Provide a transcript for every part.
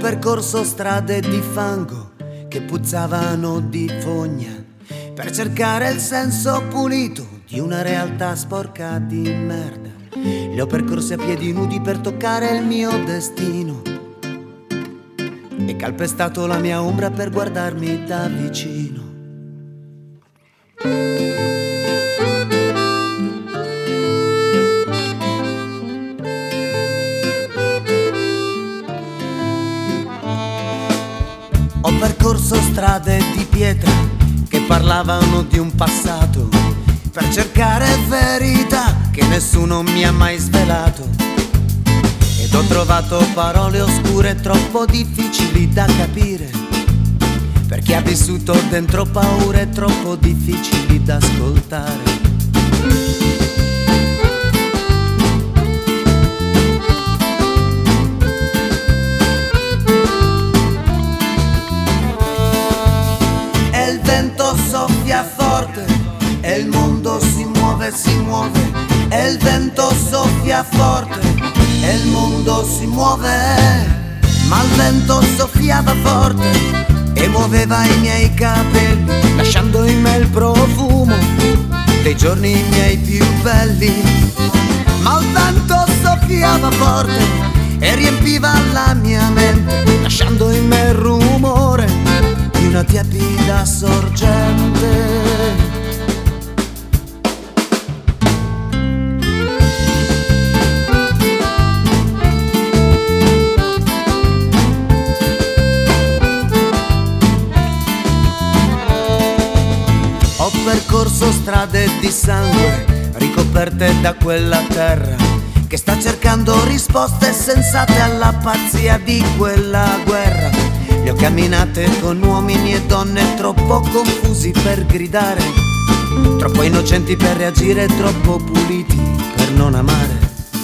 percorso strade di fango che puzzavano di fogna per cercare il senso pulito di una realtà sporca di merda. Li ho percorsi a piedi nudi per toccare il mio destino e calpestato la mia ombra per guardarmi da vicino. Ho percorso strade di pietra che parlavano di un passato per cercare verità che nessuno mi ha mai svelato. Ed ho trovato parole oscure troppo difficili da capire per chi ha vissuto dentro paure troppo difficili da ascoltare. Soffia forte e il mondo si muove, e il vento soffia forte e il mondo si muove. Ma il vento soffiava forte e muoveva i miei capelli, lasciando in me il profumo dei giorni miei più belli. Ma il vento soffiava forte e riempiva la mia mente, lasciando in me il rumore di una tiepida sorgente. Ho percorso strade di sangue ricoperte da quella terra che sta cercando risposte sensate alla pazzia di quella guerra. Le ho camminate con uomini e donne troppo confusi per gridare, troppo innocenti per reagire, troppo puliti per non amare.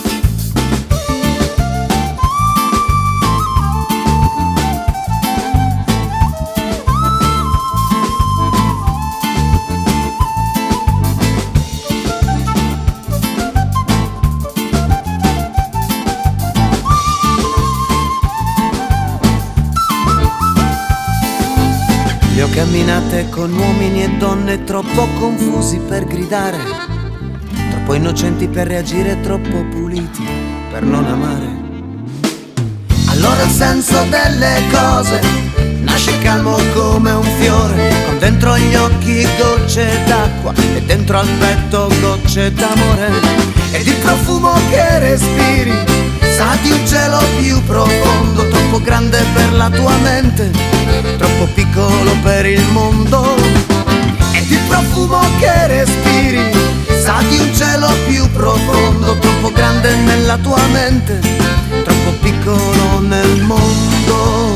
Le ho camminate con uomini e donne troppo confusi per gridare, troppo innocenti per reagire, troppo puliti per non amare. Allora il senso delle cose nasce calmo come un fiore, con dentro gli occhi gocce d'acqua e dentro al petto gocce d'amore. Ed il profumo che respiri sa di un cielo più profondo, troppo grande per la tua mente, troppo piccolo per il mondo. Ed il profumo che respiri sa di un cielo più profondo, troppo grande nella tua mente, troppo piccolo nel mondo.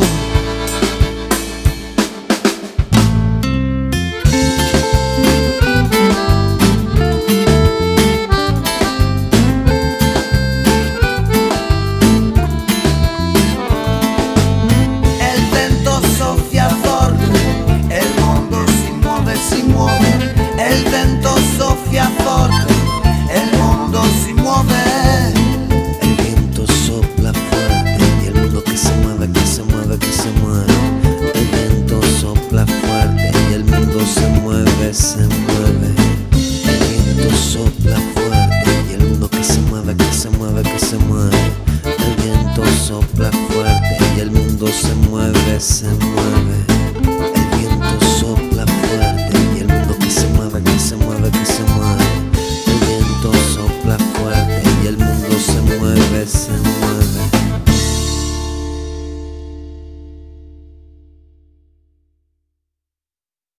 Soffia forte e il mondo si muove. El viento sopla fuerte y el mundo que se mueve, que se mueve, que se mueve. El viento sopla fuerte y el mundo se mueve, se mueve. El viento sopla fuerte y el mundo que se mueve, que se mueve, que se mueve. El viento sopla fuerte y el mundo se mueve, se mueve.